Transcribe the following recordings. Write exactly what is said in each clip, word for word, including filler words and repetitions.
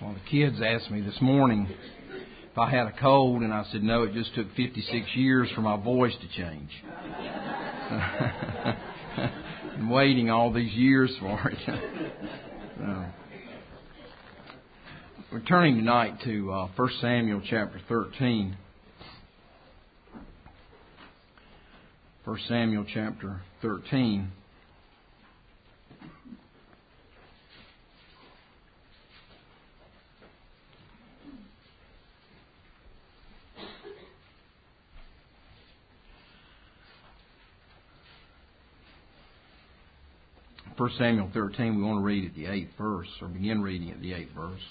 Well, the kids asked me this morning if I had a cold, and I said no, it just took fifty-six years for my voice to change. Been waiting all these years for it. so, we're turning tonight to uh, First Samuel chapter thirteen. First Samuel chapter thirteen. First Samuel thirteen, we want to read at the eighth verse, or begin reading at the eighth verse.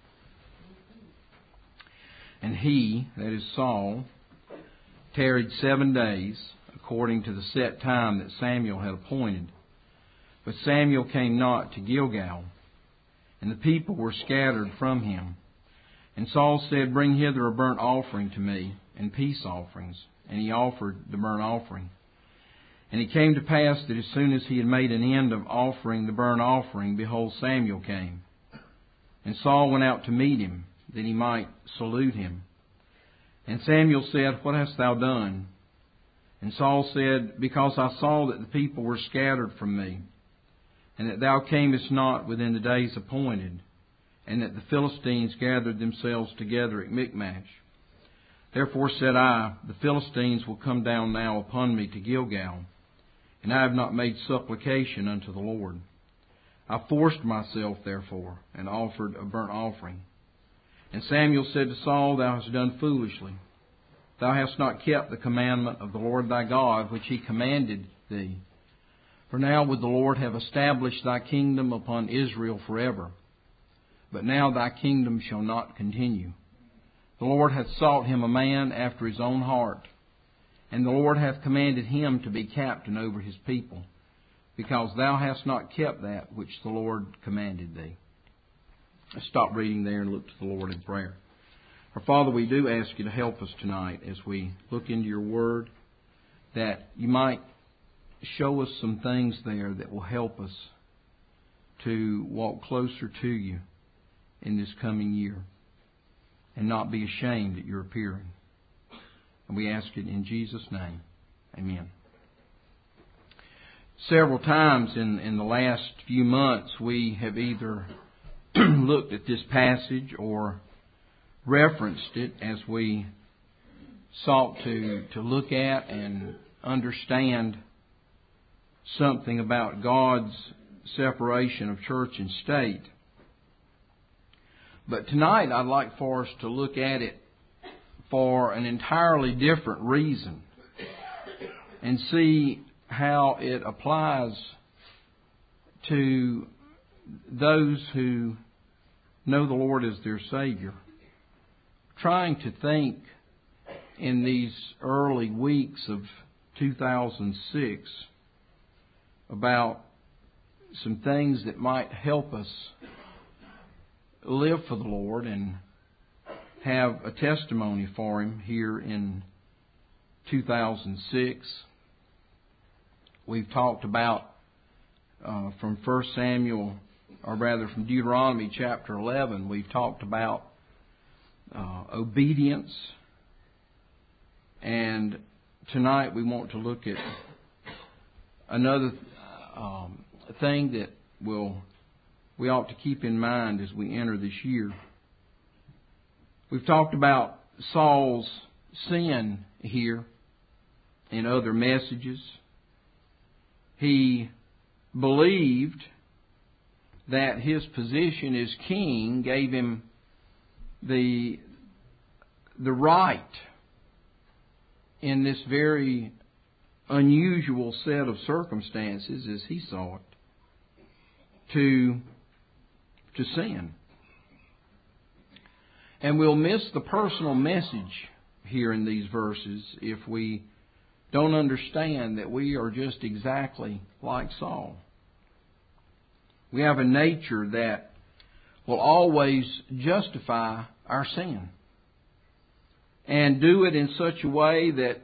And he, that is Saul, tarried seven days, according to the set time that Samuel had appointed. But Samuel came not to Gilgal, and the people were scattered from him. And Saul said, Bring hither a burnt offering to me, and peace offerings. And he offered the burnt offering. And it came to pass that as soon as he had made an end of offering the burnt offering, behold, Samuel came. And Saul went out to meet him, that he might salute him. And Samuel said, What hast thou done? And Saul said, Because I saw that the people were scattered from me, and that thou camest not within the days appointed, and that the Philistines gathered themselves together at Michmash. Therefore said I, The Philistines will come down now upon me to Gilgal, and I have not made supplication unto the Lord. I forced myself, therefore, and offered a burnt offering. And Samuel said to Saul, Thou hast done foolishly. Thou hast not kept the commandment of the Lord thy God, which he commanded thee. For now would the Lord have established thy kingdom upon Israel forever. But now thy kingdom shall not continue. The Lord hath sought him a man after his own heart, and the Lord hath commanded him to be captain over his people, because thou hast not kept that which the Lord commanded thee. Let's stop reading there and look to the Lord in prayer. Our Father, we do ask you to help us tonight as we look into your word, that you might show us some things there that will help us to walk closer to you in this coming year and not be ashamed at your appearing. And we ask it in Jesus' name. Amen. Several times in, in the last few months, we have either looked at this passage or referenced it as we sought to, to look at and understand something about God's separation of church and state. But tonight I'd like for us to look at it for an entirely different reason and see how it applies to those who know the Lord as their Savior. Trying to think in these early weeks of two thousand six about some things that might help us live for the Lord and have a testimony for Him here in two thousand six. We've talked about uh, from First Samuel, or rather from Deuteronomy chapter eleven, we've talked about uh, obedience. And tonight we want to look at another um, thing that will we ought to keep in mind as we enter this year. We've talked about Saul's sin here in other messages. He believed that his position as king gave him the, the right in this very unusual set of circumstances, as he saw it, to, to sin. And we'll miss the personal message here in these verses if we don't understand that we are just exactly like Saul. We have a nature that will always justify our sin and do it in such a way that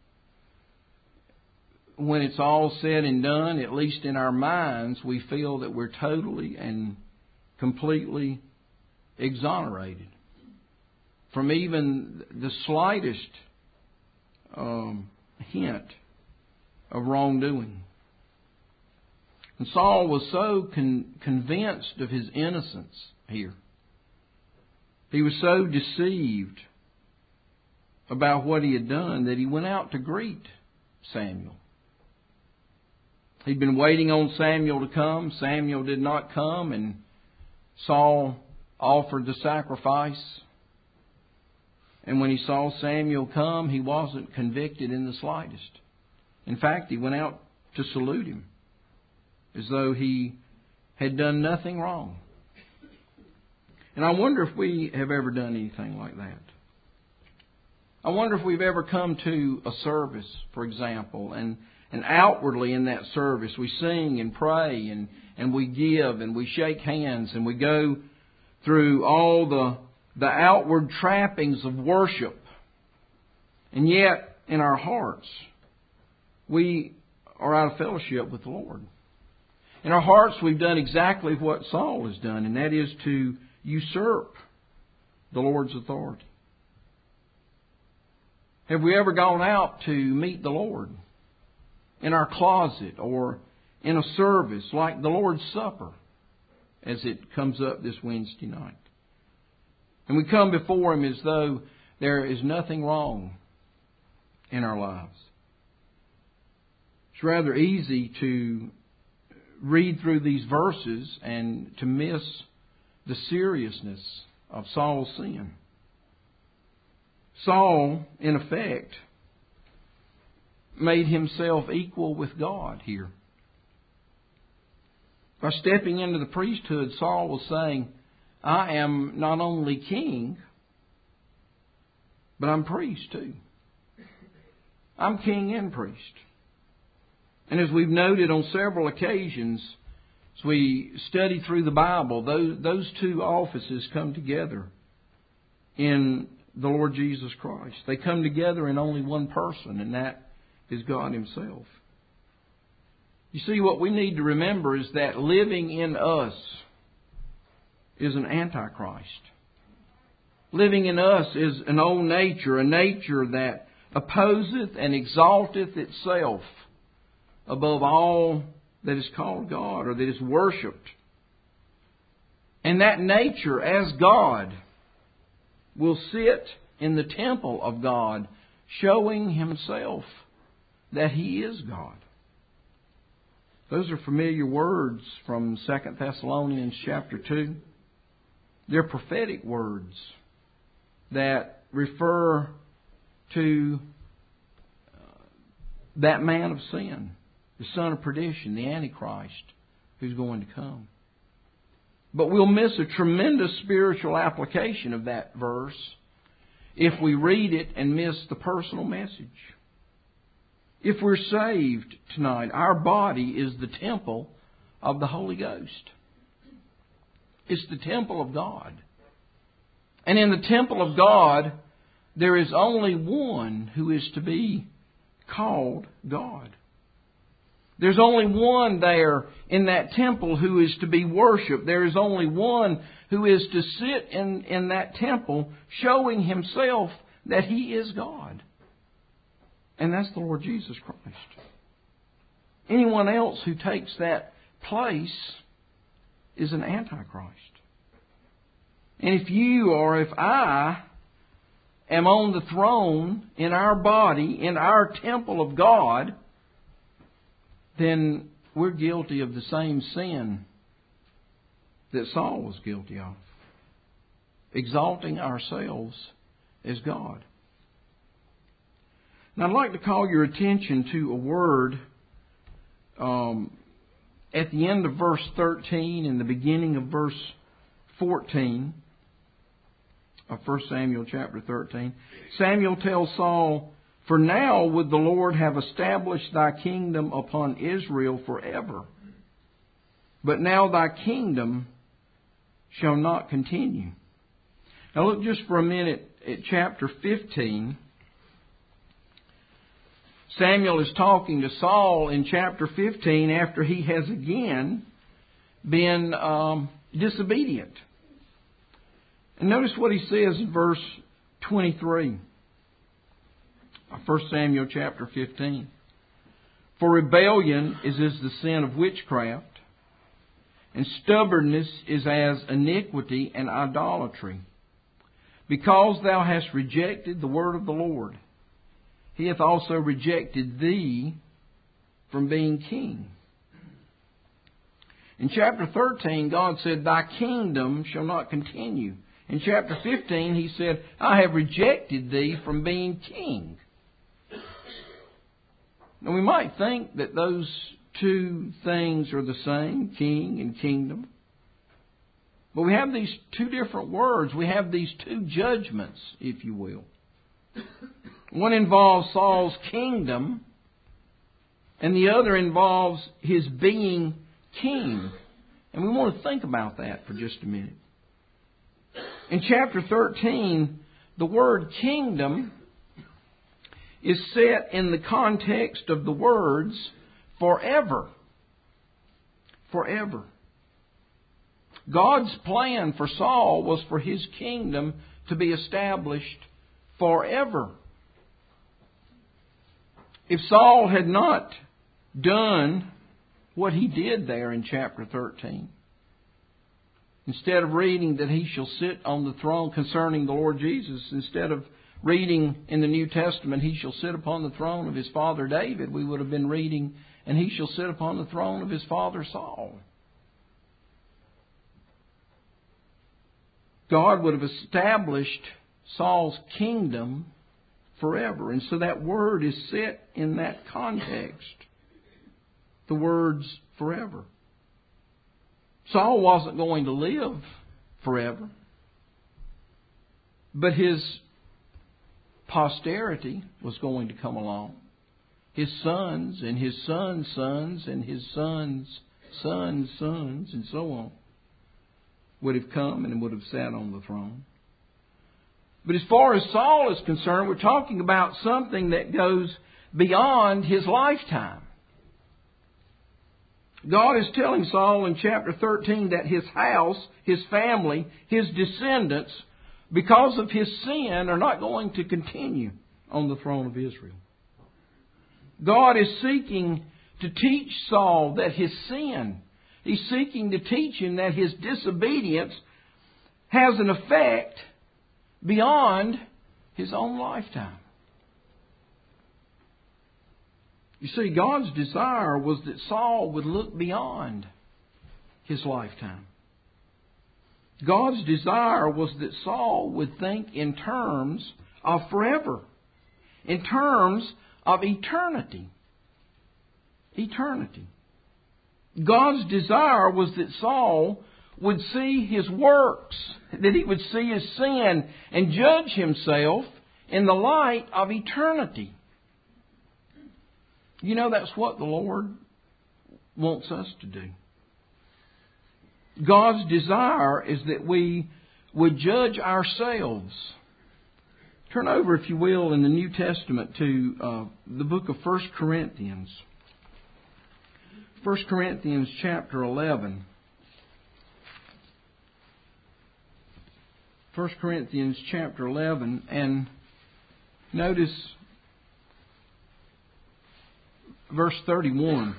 when it's all said and done, at least in our minds, we feel that we're totally and completely exonerated from even the slightest um, hint of wrongdoing. And Saul was so con- convinced of his innocence here. He was so deceived about what he had done that he went out to greet Samuel. He'd been waiting on Samuel to come. Samuel did not come, and Saul offered the sacrifice. And when he saw Samuel come, he wasn't convicted in the slightest. In fact, he went out to salute him as though he had done nothing wrong. And I wonder if we have ever done anything like that. I wonder if we've ever come to a service, for example, and, and outwardly in that service we sing and pray and, and we give and we shake hands and we go through all the, the outward trappings of worship. And yet, in our hearts, we are out of fellowship with the Lord. In our hearts, we've done exactly what Saul has done, and that is to usurp the Lord's authority. Have we ever gone out to meet the Lord in our closet or in a service like the Lord's Supper as it comes up this Wednesday night? And we come before Him as though there is nothing wrong in our lives. It's rather easy to read through these verses and to miss the seriousness of Saul's sin. Saul, in effect, made himself equal with God here. By stepping into the priesthood, Saul was saying, I am not only king, but I'm priest too. I'm king and priest. And as we've noted on several occasions, as we study through the Bible, those, those two offices come together in the Lord Jesus Christ. They come together in only one person, and that is God Himself. You see, what we need to remember is that living in us is an antichrist. Living in us is an old nature, a nature that opposeth and exalteth itself above all that is called God or that is worshipped. And that nature, as God, will sit in the temple of God, showing Himself that He is God. Those are familiar words from Second Thessalonians chapter two. They're prophetic words that refer to that man of sin, the son of perdition, the Antichrist, who's going to come. But we'll miss a tremendous spiritual application of that verse if we read it and miss the personal message. If we're saved tonight, our body is the temple of the Holy Ghost. It's the temple of God. And in the temple of God, there is only one who is to be called God. There's only one there in that temple who is to be worshipped. There is only one who is to sit in, in that temple showing Himself that He is God. And that's the Lord Jesus Christ. Anyone else who takes that place is an antichrist. And if you or if I am on the throne in our body, in our temple of God, then we're guilty of the same sin that Saul was guilty of. Exalting ourselves as God. Now I'd like to call your attention to a word um, at the end of verse thirteen and the beginning of verse fourteen of First Samuel chapter thirteen. Samuel tells Saul, "For now would the Lord have established thy kingdom upon Israel forever. But now thy kingdom shall not continue." Now look just for a minute at chapter fifteen. Samuel is talking to Saul in chapter fifteen after he has again been um, disobedient. And notice what he says in verse twenty-three. First Samuel chapter fifteen. For rebellion is as the sin of witchcraft, and stubbornness is as iniquity and idolatry. Because thou hast rejected the word of the Lord, He hath also rejected thee from being king. In chapter thirteen, God said, Thy kingdom shall not continue. In chapter fifteen, He said, I have rejected thee from being king. Now we might think that those two things are the same, king and kingdom. But we have these two different words. We have these two judgments, if you will. One involves Saul's kingdom, and the other involves his being king. And we want to think about that for just a minute. In chapter thirteen, the word kingdom is set in the context of the words forever. Forever. God's plan for Saul was for his kingdom to be established forever. If Saul had not done what he did there in chapter thirteen, instead of reading that he shall sit on the throne concerning the Lord Jesus, instead of reading in the New Testament, he shall sit upon the throne of his father David, we would have been reading, and he shall sit upon the throne of his father Saul. God would have established Saul's kingdom forever. And so that word is set in that context. The words forever. Saul wasn't going to live forever. But his posterity was going to come along. His sons and his sons' sons and his sons' sons' sons and so on would have come and would have sat on the throne. But as far as Saul is concerned, we're talking about something that goes beyond his lifetime. God is telling Saul in chapter thirteen that his house, his family, his descendants, because of his sin, are not going to continue on the throne of Israel. God is seeking to teach Saul that his sin, He's seeking to teach him that his disobedience has an effect beyond his own lifetime. You see, God's desire was that Saul would look beyond his lifetime. God's desire was that Saul would think in terms of forever, in terms of eternity. Eternity. God's desire was that Saul would see his works, that he would see his sin and judge himself in the light of eternity. You know, that's what the Lord wants us to do. God's desire is that we would judge ourselves. Turn over, if you will, in the New Testament to uh, the book of First Corinthians. First Corinthians chapter eleven. First Corinthians chapter eleven, and notice verse thirty-one.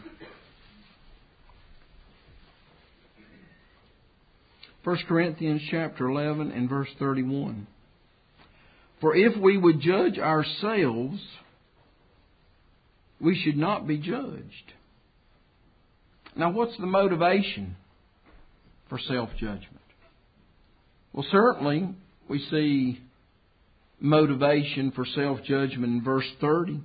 First Corinthians chapter eleven and verse thirty-one. For if we would judge ourselves, we should not be judged. Now, what's the motivation for self-judgment? Well, certainly we see motivation for self-judgment in verse thirty.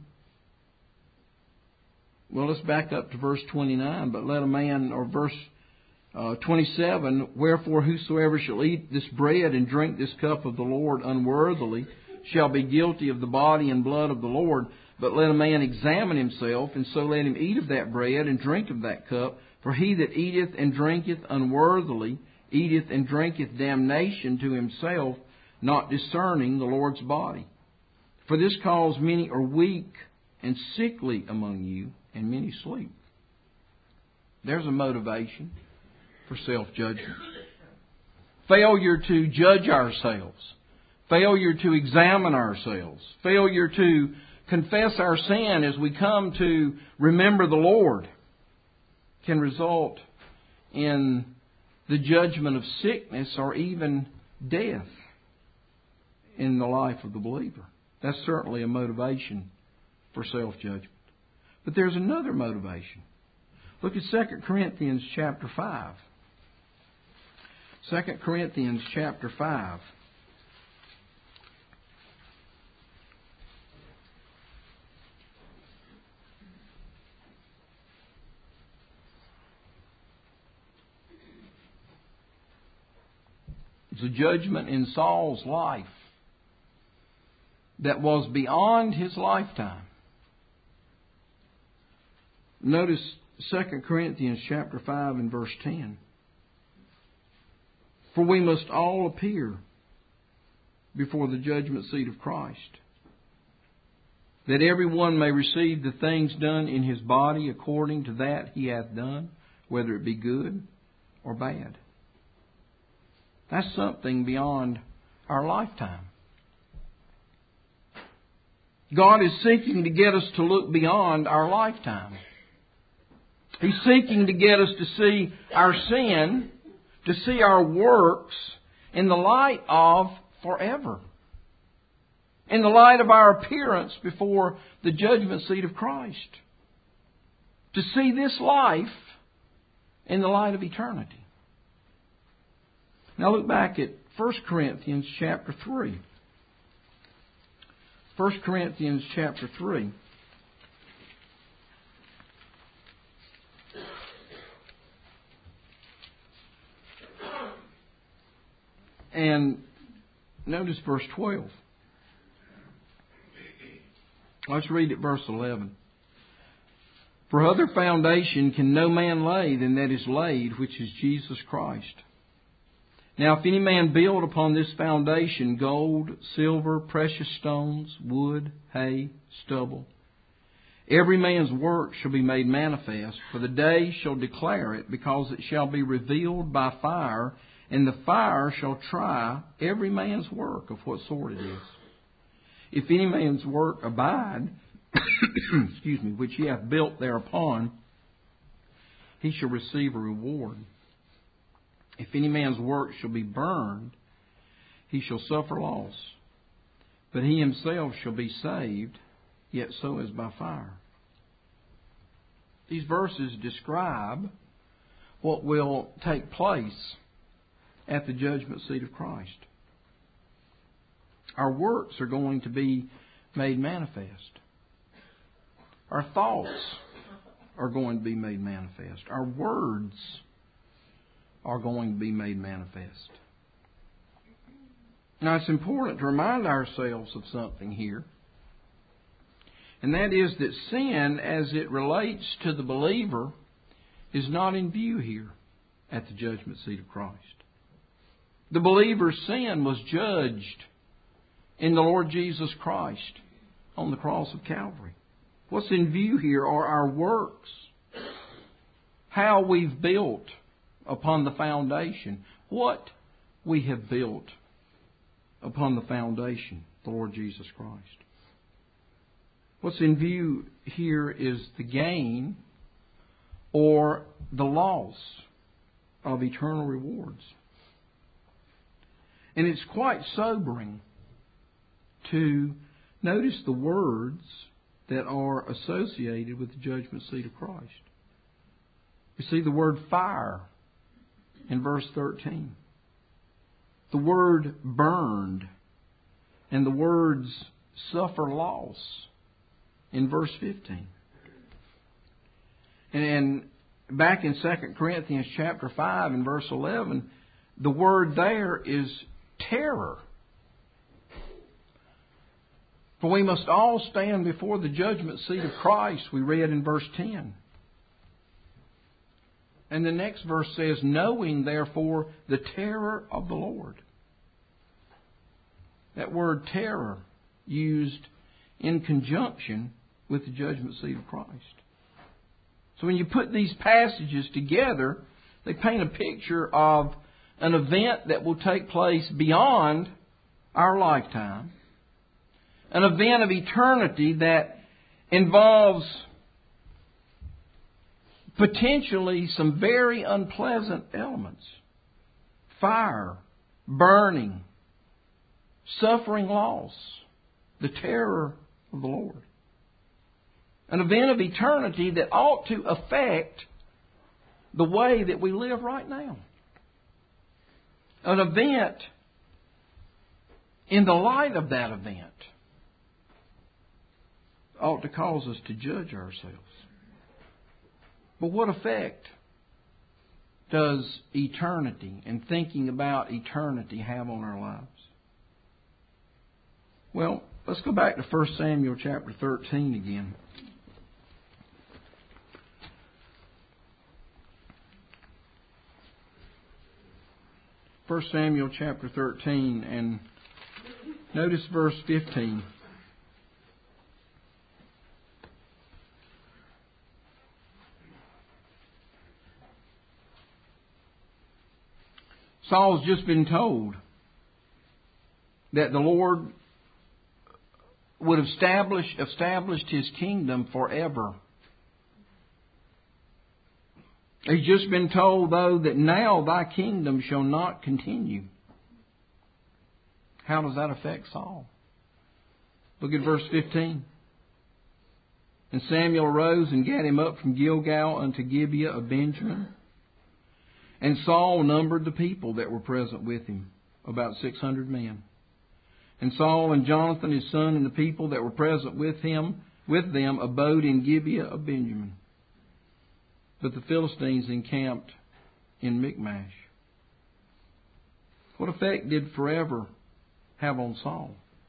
Well, let's back up to verse twenty-nine. But let a man, or verse uh, twenty-seven, wherefore whosoever shall eat this bread and drink this cup of the Lord unworthily shall be guilty of the body and blood of the Lord. But let a man examine himself, and so let him eat of that bread and drink of that cup. For he that eateth and drinketh unworthily eateth and drinketh damnation to himself, not discerning the Lord's body. For this cause many are weak and sickly among you, and many sleep. There's a motivation for self-judgment. failure to judge ourselves, failure to examine ourselves, failure to confess our sin as we come to remember the Lord can result in the judgment of sickness or even death in the life of the believer. That's certainly a motivation for self-judgment. But there's another motivation. Look at Second Corinthians chapter five. Second Corinthians chapter five. It's a judgment in Saul's life that was beyond his lifetime. Notice Second Corinthians chapter five and verse ten. For we must all appear before the judgment seat of Christ, that every one may receive the things done in his body according to that he hath done, whether it be good or bad. That's something beyond our lifetime. God is seeking to get us to look beyond our lifetime. He's seeking to get us to see our sin, to see our works in the light of forever. In the light of our appearance before the judgment seat of Christ. To see this life in the light of eternity. Now look back at First Corinthians chapter three. First Corinthians chapter three. And notice verse twelve. Let's read at verse eleven. For other foundation can no man lay than that is laid, which is Jesus Christ. Now if any man build upon this foundation gold, silver, precious stones, wood, hay, stubble, every man's work shall be made manifest, for the day shall declare it, because it shall be revealed by fire, and the fire shall try every man's work of what sort it is. If any man's work abide, excuse me, which he hath built thereupon, he shall receive a reward. If any man's work shall be burned, he shall suffer loss. But he himself shall be saved, yet so as by fire. These verses describe what will take place at the judgment seat of Christ. Our works are going to be made manifest. Our thoughts are going to be made manifest. Our words are going to be made manifest. Now it's important to remind ourselves of something here. And that is that sin, as it relates to the believer, is not in view here at the judgment seat of Christ. The believer's sin was judged in the Lord Jesus Christ on the cross of Calvary. What's in view here are our works. How we've built upon the foundation. What we have built upon the foundation, the Lord Jesus Christ. What's in view here is the gain or the loss of eternal rewards. And it's quite sobering to notice the words that are associated with the judgment seat of Christ. You see the word fire in verse thirteen. The word burned and the words suffer loss in verse fifteen. And back in Second Corinthians chapter five and verse eleven, the word there is terror. For we must all stand before the judgment seat of Christ, we read in verse ten. And the next verse says, knowing therefore the terror of the Lord. That word terror used in conjunction with the judgment seat of Christ. So when you put these passages together, they paint a picture of an event that will take place beyond our lifetime, an event of eternity that involves potentially some very unpleasant elements. Fire, burning, suffering loss, the terror of the Lord. An event of eternity that ought to affect the way that we live right now. An event, in the light of that event, ought to cause us to judge ourselves. But what effect does eternity and thinking about eternity have on our lives? Well, let's go back to First Samuel chapter thirteen again. First Samuel chapter thirteen, and notice verse fifteen. Saul's just been told that the Lord would establish established His kingdom forever. He's just been told, though, that now thy kingdom shall not continue. How does that affect Saul? Look at verse fifteen. And Samuel arose and gat him up from Gilgal unto Gibeah of Benjamin. And Saul numbered the people that were present with him, about six hundred men. And Saul and Jonathan his son and the people that were present with him, with them, abode in Gibeah of Benjamin. But the Philistines encamped in Michmash. What effect did forever have on Saul?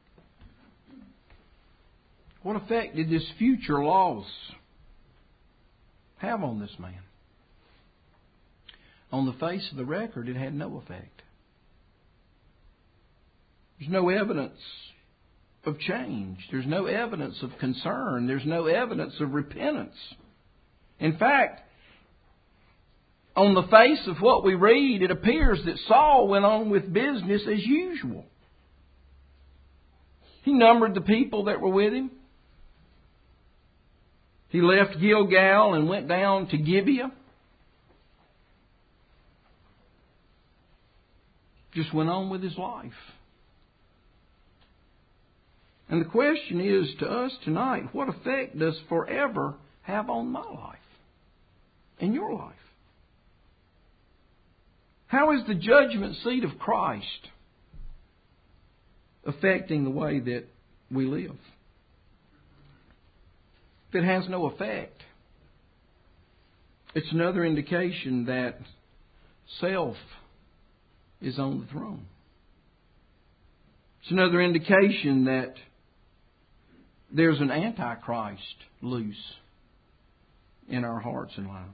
What effect did this future loss have on this man? On the face of the record, it had no effect. There's no evidence of change. There's no evidence of concern. There's no evidence of repentance. In fact, on the face of what we read, it appears that Saul went on with business as usual. He numbered the people that were with him. He left Gilgal and went down to Gibeah. Just went on with his life. And the question is to us tonight, what effect does forever have on my life? In your life? How is the judgment seat of Christ affecting the way that we live? If it has no effect, it's another indication that self is on the throne. It's another indication that there's an antichrist loose in our hearts and lives.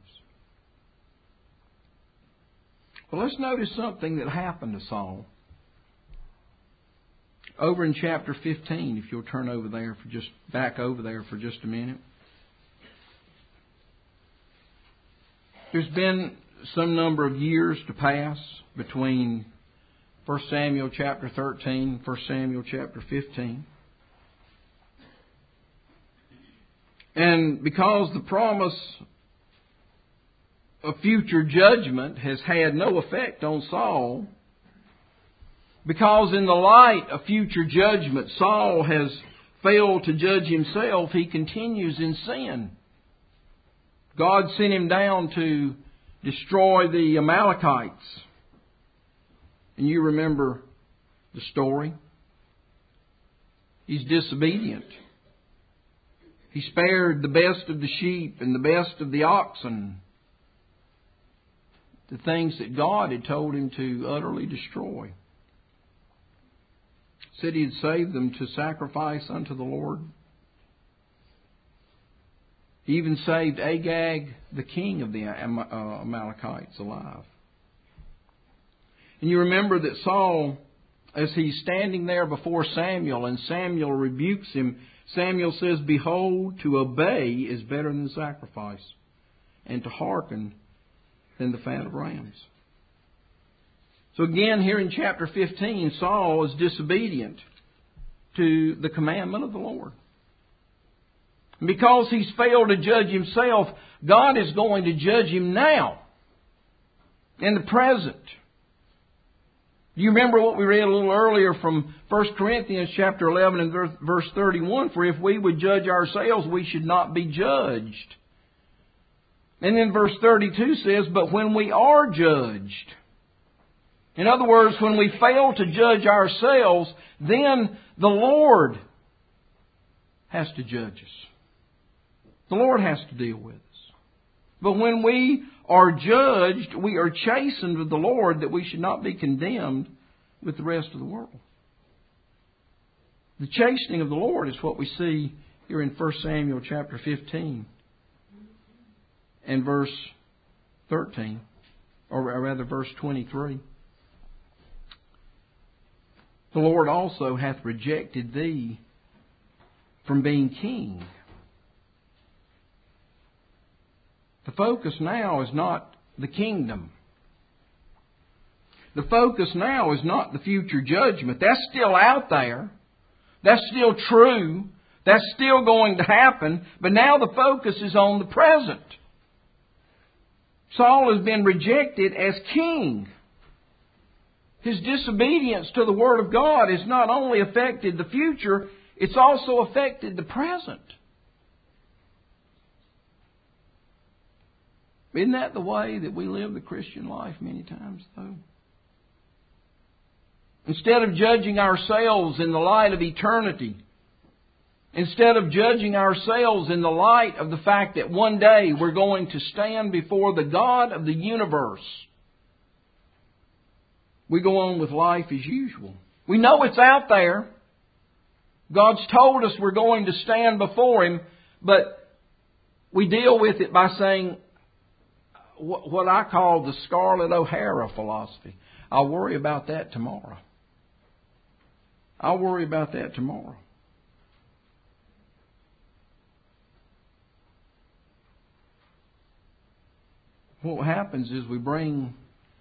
Well, let's notice something that happened to Saul. Over in chapter fifteen, if you'll turn over there for just back over there for just a minute. There's been some number of years to pass between First Samuel chapter thirteen and First Samuel chapter fifteen. And because the promise of future judgment has had no effect on Saul, because in the light of future judgment Saul has failed to judge himself, he continues in sin. God sent him down to destroy the Amalekites. And you remember the story. He's disobedient. He spared the best of the sheep and the best of the oxen, the things that God had told him to utterly destroy. Said He had saved them to sacrifice unto the Lord. He even saved Agag, the king of the Amalekites, alive. And you remember that Saul, as he's standing there before Samuel, and Samuel rebukes him, Samuel says, "Behold, to obey is better than sacrifice, and to hearken than the fat of rams." So again, here in chapter fifteen, Saul is disobedient to the commandment of the Lord. And because he's failed to judge himself, God is going to judge him now, in the present. Do you remember what we read a little earlier from First Corinthians chapter eleven and verse thirty-one? For if we would judge ourselves, we should not be judged. And then verse thirty-two says, but when we are judged. In other words, when we fail to judge ourselves, then the Lord has to judge us. The Lord has to deal with us. But when we are judged, we are chastened with the Lord, that we should not be condemned with the rest of the world. The chastening of the Lord is what we see here in First Samuel chapter fifteen and verse thirteen, or rather verse twenty-three. The Lord also hath rejected thee from being king. The focus now is not the kingdom. The focus now is not the future judgment. That's still out there. That's still true. That's still going to happen. But now the focus is on the present. Saul has been rejected as king. His disobedience to the Word of God has not only affected the future, it's also affected the present. Isn't that the way that we live the Christian life many times, though? Instead of judging ourselves in the light of eternity, instead of judging ourselves in the light of the fact that one day we're going to stand before the God of the universe, we go on with life as usual. We know it's out there. God's told us we're going to stand before Him, but we deal with it by saying what I call the Scarlett O'Hara philosophy. I'll worry about that tomorrow. I'll worry about that tomorrow. What happens is we bring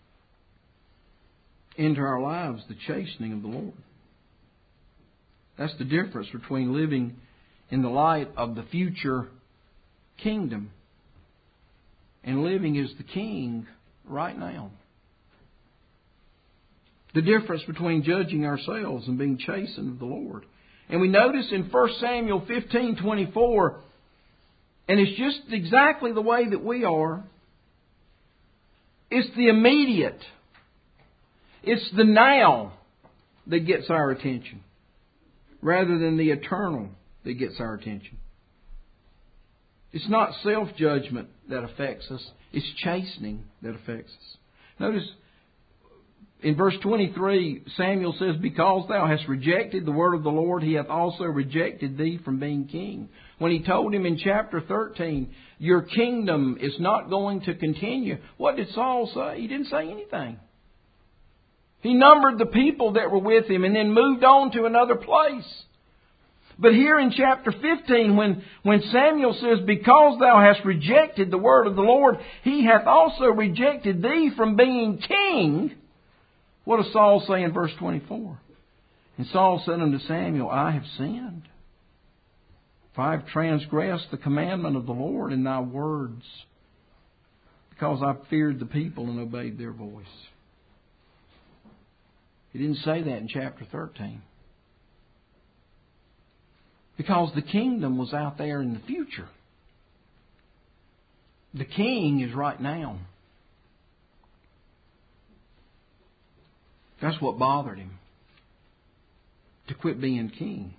into our lives the chastening of the Lord. That's the difference between living in the light of the future kingdom and living as the king right now. The difference between judging ourselves and being chastened of the Lord. And we notice in First Samuel fifteen twenty-four, and it's just exactly the way that we are. It's the immediate. It's the now that gets our attention, rather than the eternal that gets our attention. It's not self-judgment that affects us. It's chastening that affects us. Notice in verse twenty-three, Samuel says, because thou hast rejected the word of the Lord, He hath also rejected thee from being king. When He told him in chapter thirteen, your kingdom is not going to continue, what did Saul say? He didn't say anything. He numbered the people that were with him and then moved on to another place. But here in chapter fifteen, when, when Samuel says, because thou hast rejected the word of the Lord, He hath also rejected thee from being king. What does Saul say in verse twenty-four? And Saul said unto Samuel, I have sinned, for I have transgressed the commandment of the Lord in thy words, because I feared the people and obeyed their voice. He didn't say that in chapter thirteen. Because the kingdom was out there in the future. The king is right now. That's what bothered him. To quit being king.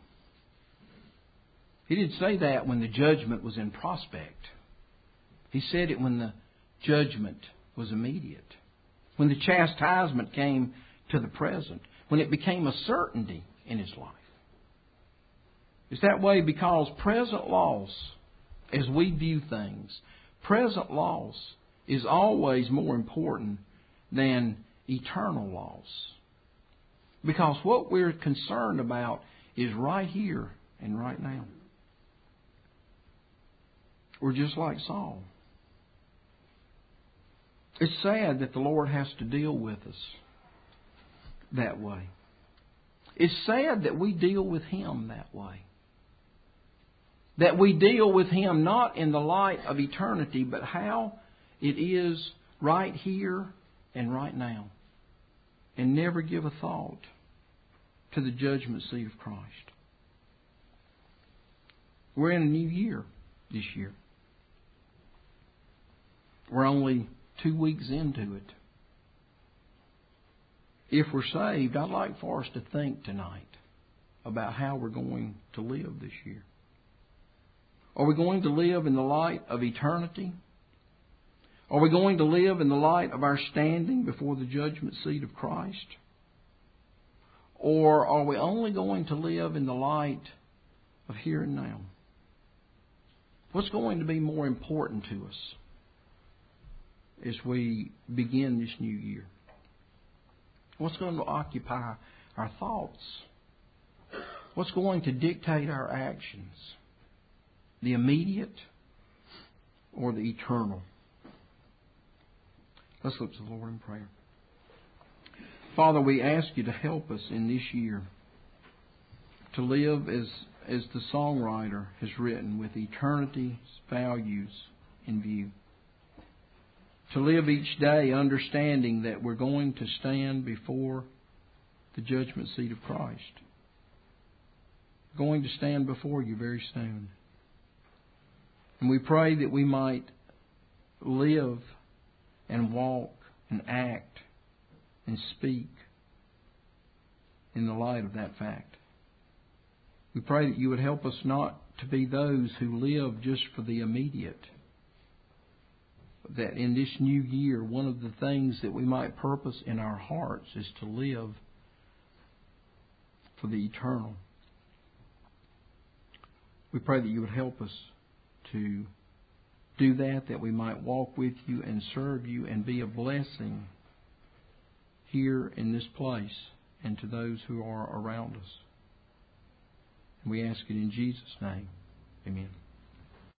He didn't say that when the judgment was in prospect. He said it when the judgment was immediate. When the chastisement came to the present. When it became a certainty in his life. It's that way because present loss, as we view things, present loss is always more important than eternal loss. Because what we're concerned about is right here and right now. We're just like Saul. It's sad that the Lord has to deal with us that way. It's sad that we deal with Him that way. That we deal with Him not in the light of eternity, but how it is right here and right now. And never give a thought to the judgment seat of Christ. We're in a new year this year. We're only two weeks into it. If we're saved, I'd like for us to think tonight about how we're going to live this year. Are we going to live in the light of eternity? Are we going to live in the light of our standing before the judgment seat of Christ? Or are we only going to live in the light of here and now? What's going to be more important to us as we begin this new year? What's going to occupy our thoughts? What's going to dictate our actions? The immediate or the eternal? Let's look to the Lord in prayer. Father, we ask You to help us in this year to live as, as the songwriter has written, with eternity's values in view. To live each day understanding that we're going to stand before the judgment seat of Christ. We're going to stand before You very soon. And we pray that we might live and walk and act and speak in the light of that fact. We pray that You would help us not to be those who live just for the immediate. That in this new year, one of the things that we might purpose in our hearts is to live for the eternal. We pray that You would help us to do that, that we might walk with You and serve You and be a blessing here in this place and to those who are around us. And we ask it in Jesus' name. Amen.